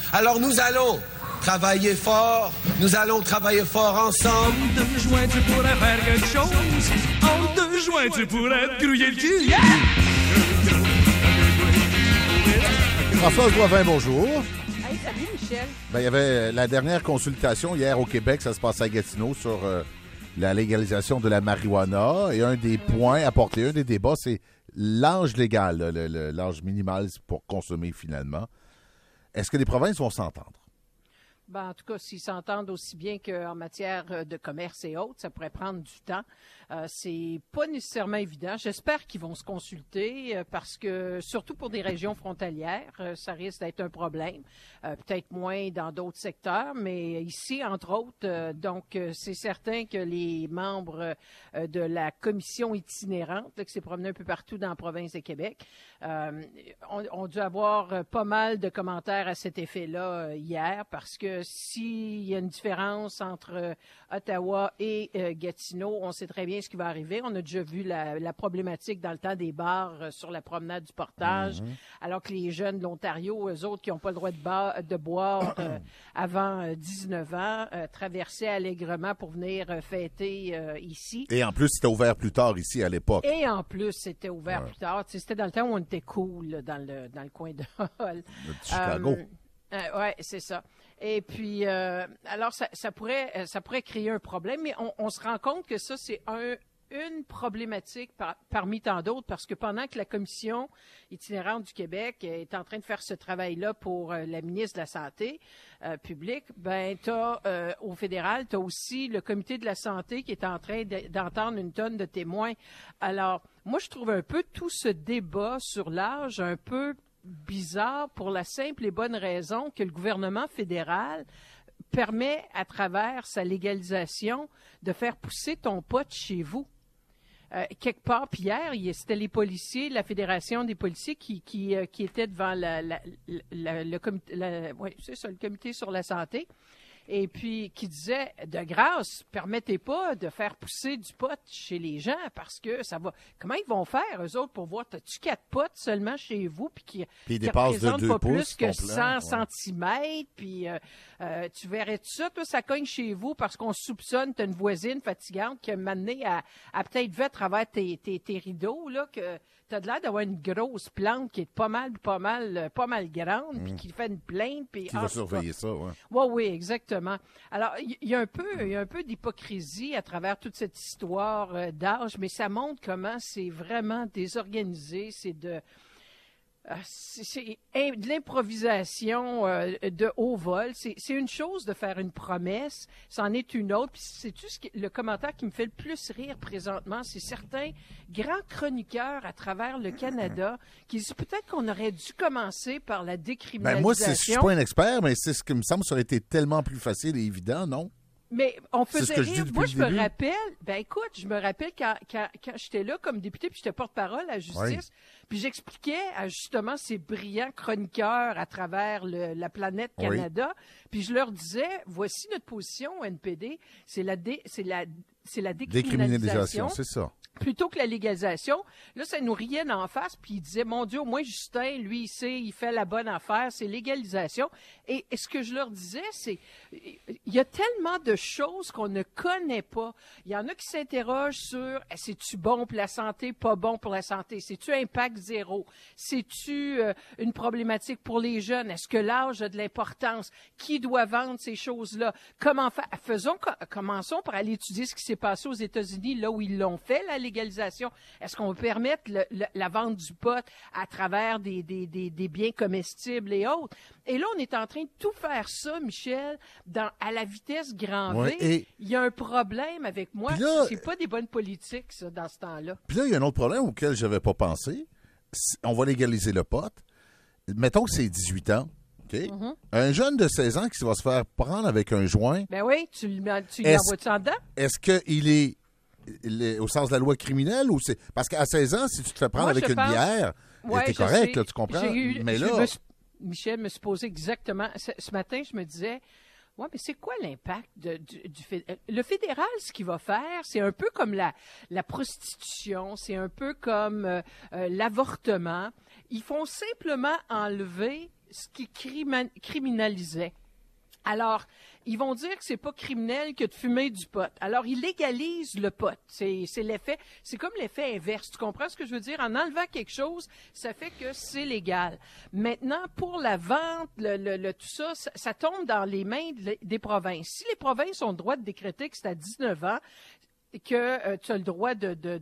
Alors nous allons travailler fort, nous allons travailler fort ensemble. En 2 juin, tu pourrais faire quelque chose. En 2 juin, tu pourrais te grouiller le cul. Yeah! Françoise Boivin, bonjour. Hey, salut Michel. Il y avait la dernière consultation hier au Québec, ça se passait à Gatineau, sur la légalisation de la marijuana. Et un des points apportés, un des débats, c'est l'âge légal, l'âge minimal pour consommer finalement. Est-ce que les provinces vont s'entendre? En tout cas, s'ils s'entendent aussi bien qu'en matière de commerce et autres, ça pourrait prendre du temps. C'est pas nécessairement évident. J'espère qu'ils vont se consulter parce que, surtout pour des régions frontalières, ça risque d'être un problème. Peut-être moins dans d'autres secteurs, mais ici, entre autres, donc c'est certain que les membres de la commission itinérante, qui s'est promenée un peu partout dans la province de Québec, ont dû avoir pas mal de commentaires à cet effet-là hier parce que s'il y a une différence entre Ottawa et Gatineau, on sait très bien ce qui va arriver. On a déjà vu la problématique dans le temps des bars sur la promenade du Portage, alors que les jeunes de l'Ontario, eux autres qui n'ont pas le droit de boire avant 19 ans, traversaient allègrement pour venir fêter ici. Et en plus, c'était ouvert plus tard ici à l'époque. Et en plus, c'était ouvert plus tard. C'était dans le temps où on était cool là, dans le coin de Hall. De Chicago. Oui, c'est ça. Et puis, alors, ça pourrait créer un problème, mais on se rend compte que ça, c'est une problématique parmi tant d'autres, parce que pendant que la Commission itinérante du Québec est en train de faire ce travail-là pour la ministre de la Santé publique, au fédéral, tu as aussi le Comité de la santé qui est en train d'entendre une tonne de témoins. Alors, moi, je trouve un peu tout ce débat sur l'âge un peu bizarre pour la simple et bonne raison que le gouvernement fédéral permet, à travers sa légalisation, de faire pousser ton pot chez vous. Quelque part, puis hier, c'était les policiers, la Fédération des policiers qui étaient devant le comité sur la santé. Et puis, qui disait, de grâce, permettez pas de faire pousser du pot chez les gens parce que ça va... Comment ils vont faire, eux autres, pour voir, as-tu 4 potes seulement chez vous puis qui représentent pas plus que 100 centimètres, puis tu verrais tout ça, toi, ça cogne chez vous parce qu'on soupçonne, t'as une voisine fatigante qui a mené à peut-être vu à travers tes rideaux, là, que t'as de l'air d'avoir une grosse plante qui est pas mal grande, puis qui fait une plainte. Puis qui va surveiller ça, oui. Oui, exactement. Alors, il y a un peu d'hypocrisie à travers toute cette histoire d'âge, mais ça montre comment c'est vraiment désorganisé, c'est de l'improvisation de haut vol. C'est une chose de faire une promesse, c'en est une autre. Puis c'est juste le commentaire qui me fait le plus rire présentement, c'est certains grands chroniqueurs à travers le Canada qui disent peut-être qu'on aurait dû commencer par la décriminalisation. Moi, je suis pas un expert, mais c'est ce qui me semble, ça aurait été tellement plus facile et évident, non? Mais on faisait rire. Moi, je me rappelle, je me rappelle quand j'étais là comme député, puis j'étais porte-parole à la justice, puis j'expliquais à justement ces brillants chroniqueurs à travers la planète Canada, puis je leur disais, voici notre position au NPD, c'est la décriminalisation. C'est ça. Plutôt que la légalisation. Là, ça nous riait d'en face, puis il disait, mon Dieu, au moins Justin, lui, il fait la bonne affaire, c'est légalisation. Et ce que je leur disais, c'est, il y a tellement de choses qu'on ne connaît pas. Il y en a qui s'interrogent sur, c'est-tu bon pour la santé, pas bon pour la santé? C'est-tu impact zéro? C'est-tu une problématique pour les jeunes? Est-ce que l'âge a de l'importance? Qui doit vendre ces choses-là? Comment faire? Commençons par aller étudier ce qui s'est passé aux États-Unis, là où ils l'ont fait, la légalisation. Est-ce qu'on va permettre la vente du pot à travers des biens comestibles et autres? Et là, on est en train de tout faire ça, Michel, à la vitesse grand V. Et il y a un problème avec moi. Là, c'est pas des bonnes politiques, ça, dans ce temps-là. Puis là, il y a un autre problème auquel je n'avais pas pensé. On va légaliser le pot. Mettons que c'est 18 ans. Okay? Mm-hmm. Un jeune de 16 ans qui va se faire prendre avec un joint. Ben oui, tu l'envoies-tu en dedans? Est-ce qu'il est au sens de la loi criminelle ou c'est. Parce qu'à 16 ans, si tu te fais prendre avec une bière, t'es correct, là, tu comprends? Mais là. Michel me suis posé exactement. Ce matin, je me disais. Oui, mais c'est quoi l'impact du fédéral? Le fédéral, ce qu'il va faire, c'est un peu comme la prostitution, c'est un peu comme l'avortement. Ils font simplement enlever criminalisait. Alors, ils vont dire que c'est pas criminel que de fumer du pot. Alors, ils légalisent le pot. C'est l'effet, c'est comme l'effet inverse. Tu comprends ce que je veux dire? En enlevant quelque chose, ça fait que c'est légal. Maintenant, pour la vente, tout ça, ça tombe dans les mains des provinces. Si les provinces ont le droit de décréter que c'est à 19 ans, que tu as le droit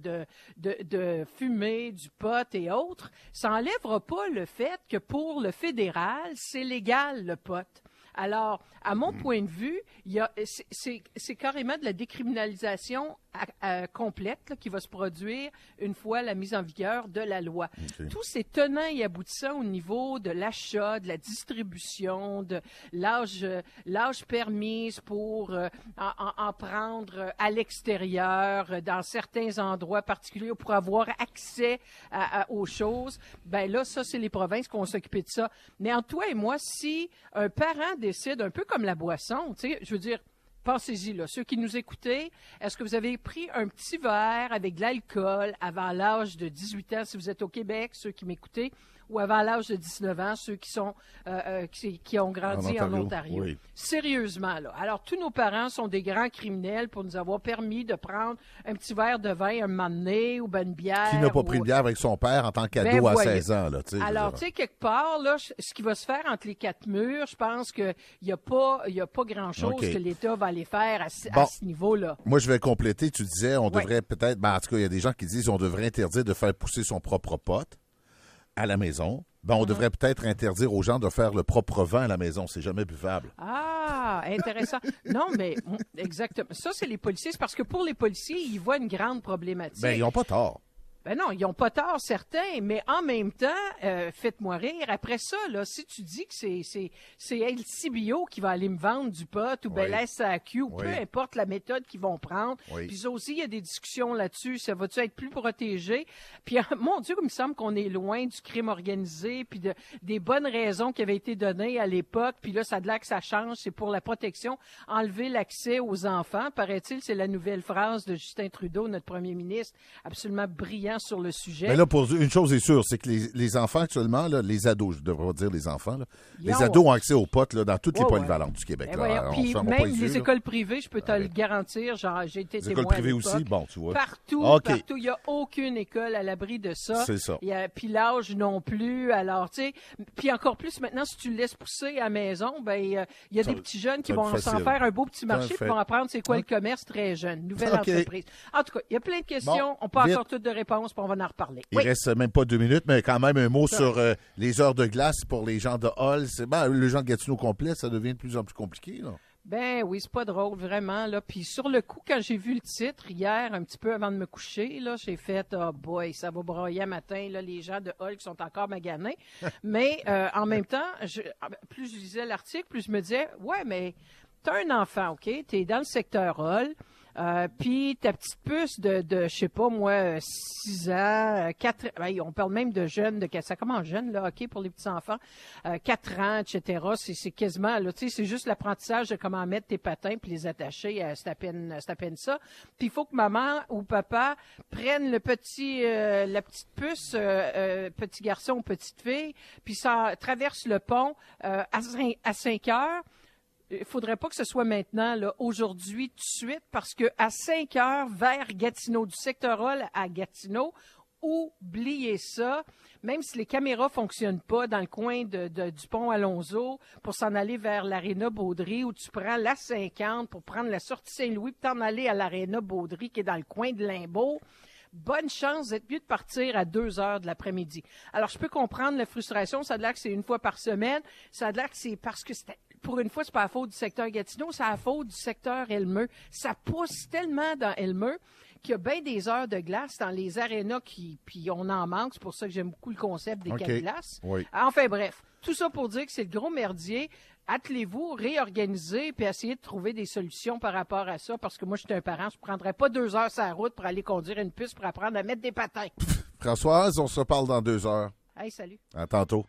de fumer du pot et autres, ça n'enlèvera pas le fait que pour le fédéral, c'est légal le pot. Alors, à mon point de vue, c'est carrément de la décriminalisation complète là, qui va se produire une fois la mise en vigueur de la loi. Okay. Tous ces tenants et aboutissants au niveau de l'achat, de la distribution, de l'âge permis pour en prendre à l'extérieur, dans certains endroits particuliers pour avoir accès aux choses, ben là, ça, c'est les provinces qui vont s'occuper de ça. Mais entre toi et moi, si un parent décide, un peu comme la boisson, tu sais, je veux dire, pensez-y, là, ceux qui nous écoutez, est-ce que vous avez pris un petit verre avec de l'alcool avant l'âge de 18 ans, si vous êtes au Québec, ceux qui m'écoutez, ou avant l'âge de 19 ans, ceux qui sont qui ont grandi en Ontario. Oui. Sérieusement, là. Alors, tous nos parents sont des grands criminels pour nous avoir permis de prendre un petit verre de vin un moment donné, ou ben une bière. Qui n'a pas pris de bière avec son père en tant qu'ado à 16 ans, là, tu sais. Alors, tu sais, quelque part, là, ce qui va se faire entre les quatre murs, je pense qu'il n'y a pas grand-chose que l'État va aller faire à ce niveau-là. Moi, je vais compléter. Tu disais, on devrait peut-être, en tout cas, il y a des gens qui disent on devrait interdire de faire pousser son propre pot à la maison. On devrait peut-être interdire aux gens de faire le propre vin à la maison. C'est jamais buvable. Ah, intéressant. Non, mais exactement. Ça, c'est les policiers. C'est parce que pour les policiers, ils voient une grande problématique. Ils n'ont pas tort. Ben non, ils n'ont pas tort, certains, mais en même temps, faites-moi rire. Après ça, là, si tu dis que c'est LCBO qui va aller me vendre du pot ou la SAQ, ou peu importe la méthode qu'ils vont prendre, puis ça aussi, il y a des discussions là-dessus, ça va-tu être plus protégé? Puis, mon Dieu, il me semble qu'on est loin du crime organisé, puis des bonnes raisons qui avaient été données à l'époque, puis là, ça a de l'air que ça change, c'est pour la protection, enlever l'accès aux enfants, paraît-il, c'est la nouvelle phrase de Justin Trudeau, notre premier ministre, absolument brillant sur le sujet. Mais là, pour une chose est sûre, c'est que les enfants actuellement, là, les ados, je devrais dire les enfants, là, les ados ont accès aux potes là, dans toutes les polyvalentes du Québec. Puis même les écoles privées, je peux te le garantir, genre j'ai été témoin. Les écoles privées aussi, bon, tu vois. Partout, il n'y a aucune école à l'abri de ça. C'est ça. Puis l'âge non plus. Alors, tu sais, puis encore plus maintenant, si tu le laisses pousser à la maison, il y a des petits jeunes qui vont s'en faire un beau petit marché, puis vont apprendre c'est quoi le commerce très jeune. Nouvelle entreprise. En tout cas, il y a plein de questions. On peut encore toutes de réponses. On va en reparler. Il reste même pas 2 minutes, mais quand même un mot sur les heures de glace pour les gens de Hull. Les gens de Gatineau complet, ça devient de plus en plus compliqué, là. Ben oui, c'est pas drôle, vraiment, là. Puis sur le coup, quand j'ai vu le titre hier, un petit peu avant de me coucher, là, j'ai fait « Oh boy, ça va broyer à matin, là, les gens de Hull qui sont encore maganés. » Mais en même temps, plus je lisais l'article, plus je me disais « Ouais, mais t'as un enfant, OK? T'es dans le secteur Hull. » Puis ta petite puce de je sais pas moi, 6 ans, 4 on parle même de jeunes, ça commence jeune, là, OK, pour les petits-enfants, 4 ans, etc. C'est quasiment, là, tu sais, c'est juste l'apprentissage de comment mettre tes patins puis les attacher, c'est à peine ça. Puis il faut que maman ou papa prennent la petite puce, petit garçon ou petite fille, puis ça traverse le pont à 5 heures. Il faudrait pas que ce soit maintenant, là, aujourd'hui, tout de suite, parce que à 5 heures, vers Gatineau, du secteur Hull à Gatineau, oubliez ça. Même si les caméras fonctionnent pas dans le coin du pont Alonzo pour s'en aller vers l'Aréna Baudry, où tu prends la 50 pour prendre la sortie Saint-Louis pour t'en aller à l'Aréna Baudry qui est dans le coin de Limbaud, bonne chance d'être mieux de partir à 2 heures de l'après-midi. Alors, je peux comprendre la frustration. Ça a l'air que c'est une fois par semaine. Ça a l'air que c'est parce que pour une fois, c'est pas la faute du secteur Gatineau, c'est la faute du secteur Elmeux. Ça pousse tellement dans Elmeux qu'il y a bien des heures de glace dans les arénas puis on en manque. C'est pour ça que j'aime beaucoup le concept des quatre glaces. Oui. Enfin bref, tout ça pour dire que c'est le gros merdier. Attelez-vous, réorganisez, puis essayez de trouver des solutions par rapport à ça, parce que moi, je suis un parent, je ne prendrais pas 2 heures sur la route pour aller conduire une puce pour apprendre à mettre des patins. Françoise, on se parle dans 2 heures. Hey, salut. À tantôt.